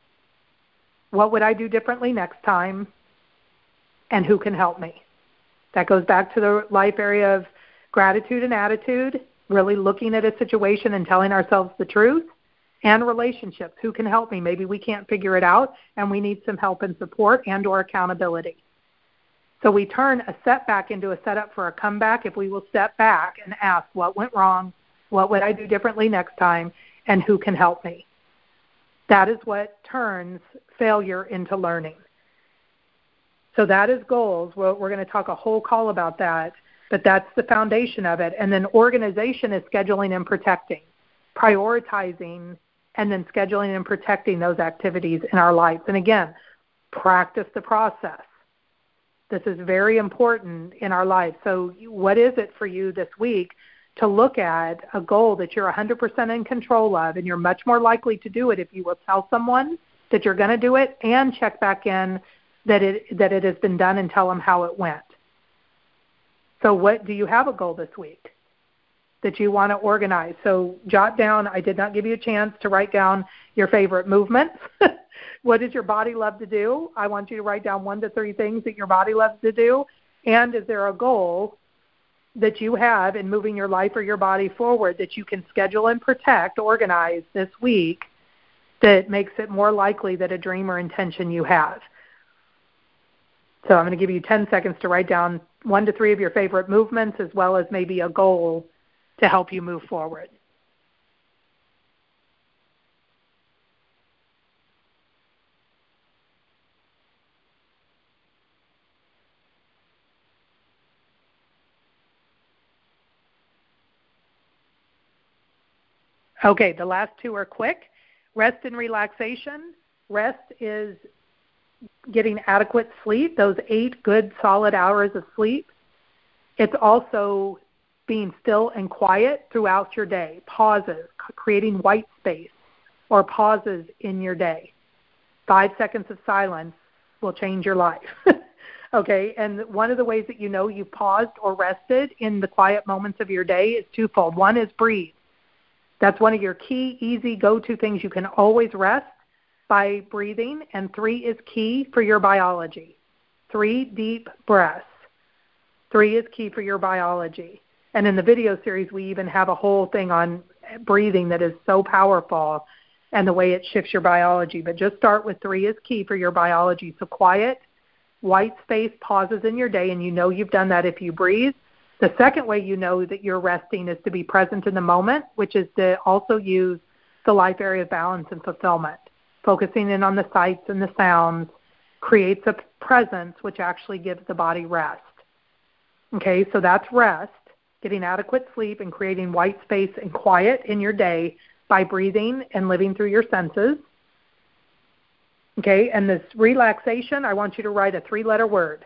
What would I do differently next time? And who can help me? That goes back to the life area of gratitude and attitude, really looking at a situation and telling ourselves the truth, and relationships. Who can help me? Maybe we can't figure it out and we need some help and support and or accountability. So we turn a setback into a setup for a comeback if we will step back and ask, what went wrong? What would I do differently next time? And who can help me? That is what turns failure into learning. So that is goals. We're going to talk a whole call about that, but that's the foundation of it. And then organization is scheduling and protecting, prioritizing, and then scheduling and protecting those activities in our lives. And again, practice the process. This is very important in our lives. So what is it for you this week to look at a goal that you're 100% in control of, and you're much more likely to do it if you will tell someone that you're going to do it and check back in that it has been done and tell them how it went. So what do you have a goal this week that you want to organize? So jot down, I did not give you a chance to write down your favorite movements. What does your body love to do? I want you to write down 1 to 3 things that your body loves to do. And is there a goal that you have in moving your life or your body forward that you can schedule and protect, organize this week that makes it more likely that a dream or intention you have? So I'm going to give you 10 seconds to write down 1 to 3 of your favorite movements as well as maybe a goal to help you move forward. Okay, the last 2 are quick. Rest and relaxation. Rest is getting adequate sleep, those 8 good solid hours of sleep. It's also being still and quiet throughout your day, pauses, creating white space or pauses in your day. 5 seconds of silence will change your life. Okay, and one of the ways that you know you've paused or rested in the quiet moments of your day is twofold. 1 is breathe. That's one of your key, easy, go-to things. You can always rest by breathing. And 3 is key for your biology. 3 deep breaths. 3 is key for your biology. And in the video series, we even have a whole thing on breathing that is so powerful and the way it shifts your biology. But just start with 3 is key for your biology. So quiet, white space, pauses in your day, and you know you've done that if you breathe. The second way you know that you're resting is to be present in the moment, which is to also use the life area of balance and fulfillment. Focusing in on the sights and the sounds creates a presence which actually gives the body rest. Okay, so that's rest, getting adequate sleep and creating white space and quiet in your day by breathing and living through your senses. Okay, and this relaxation, I want you to write a 3-letter word,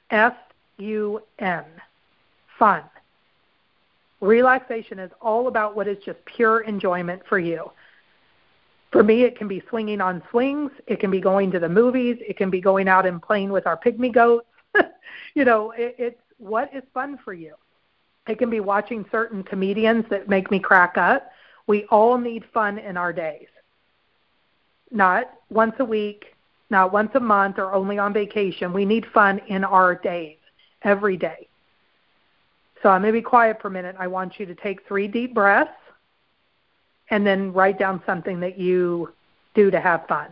F-U-N. Fun. Relaxation is all about what is just pure enjoyment for you. For me, it can be swinging on swings. It can be going to the movies. It can be going out and playing with our pygmy goats. It's what is fun for you. It can be watching certain comedians that make me crack up. We all need fun in our days. Not once a week, not once a month, or only on vacation. We need fun in our days, every day. So I'm going to be quiet for a minute. I want you to take 3 deep breaths and then write down something that you do to have fun.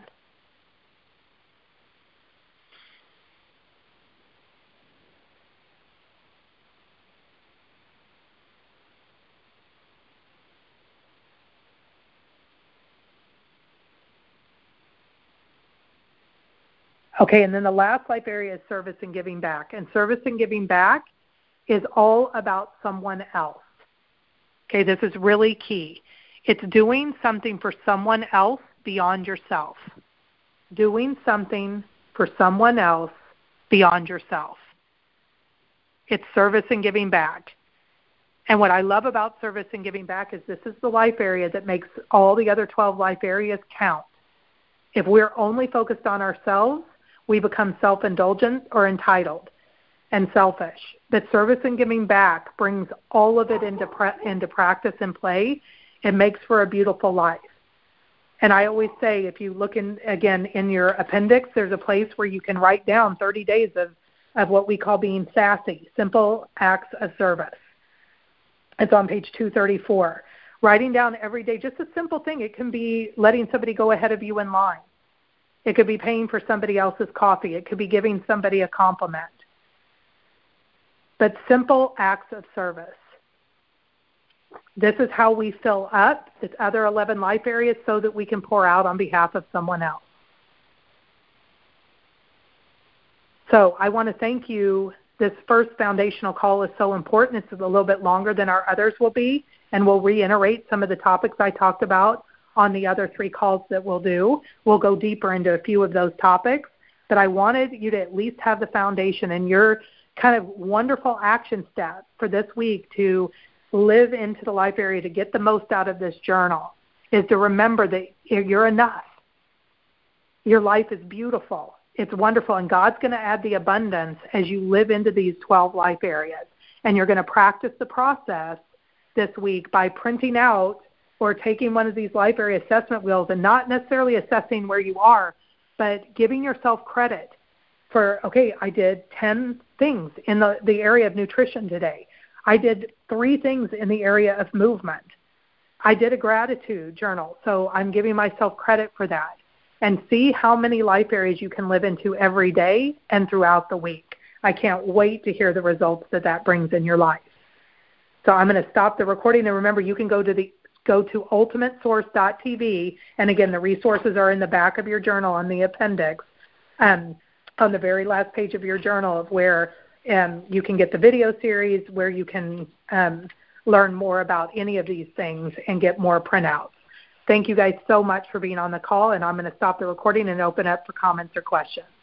Okay, and then the last life area is service and giving back. And service and giving back is all about someone else. Okay, this is really key. It's doing something for someone else beyond yourself. doing something for someone else beyond yourself. It's service and giving back. And what I love about service and giving back is this is the life area that makes all the other 12 life areas count. If we're only focused on ourselves, we become self-indulgent or entitled and selfish. But service and giving back brings all of it into practice and play. It makes for a beautiful life. And I always say, if you look in your appendix, there's a place where you can write down 30 days of what we call being sassy, simple acts of service. It's on page 234. Writing down every day, just a simple thing. It can be letting somebody go ahead of you in line. It could be paying for somebody else's coffee. It could be giving somebody a compliment. But simple acts of service. This is how we fill up its other 11 life areas so that we can pour out on behalf of someone else. So I want to thank you. This first foundational call is so important. It's a little bit longer than our others will be, and we'll reiterate some of the topics I talked about on the other 3 calls that we'll do. We'll go deeper into a few of those topics, but I wanted you to at least have the foundation and your kind of wonderful action step for this week to live into the life area, to get the most out of this journal, is to remember that you're enough. Your life is beautiful. It's wonderful, and God's going to add the abundance as you live into these 12 life areas. And you're going to practice the process this week by printing out or taking one of these life area assessment wheels and not necessarily assessing where you are, but giving yourself credit for, okay, I did 10 things in the area of nutrition today. I did 3 things in the area of movement. I did a gratitude journal, so I'm giving myself credit for that. And see how many life areas you can live into every day and throughout the week. I can't wait to hear the results that brings in your life. So I'm going to stop the recording. And remember, you can go to ultimatesource.tv. And again, the resources are in the back of your journal on the appendix, on the very last page of your journal, of where you can get the video series, where you can learn more about any of these things and get more printouts. Thank you guys so much for being on the call, and I'm going to stop the recording and open up for comments or questions.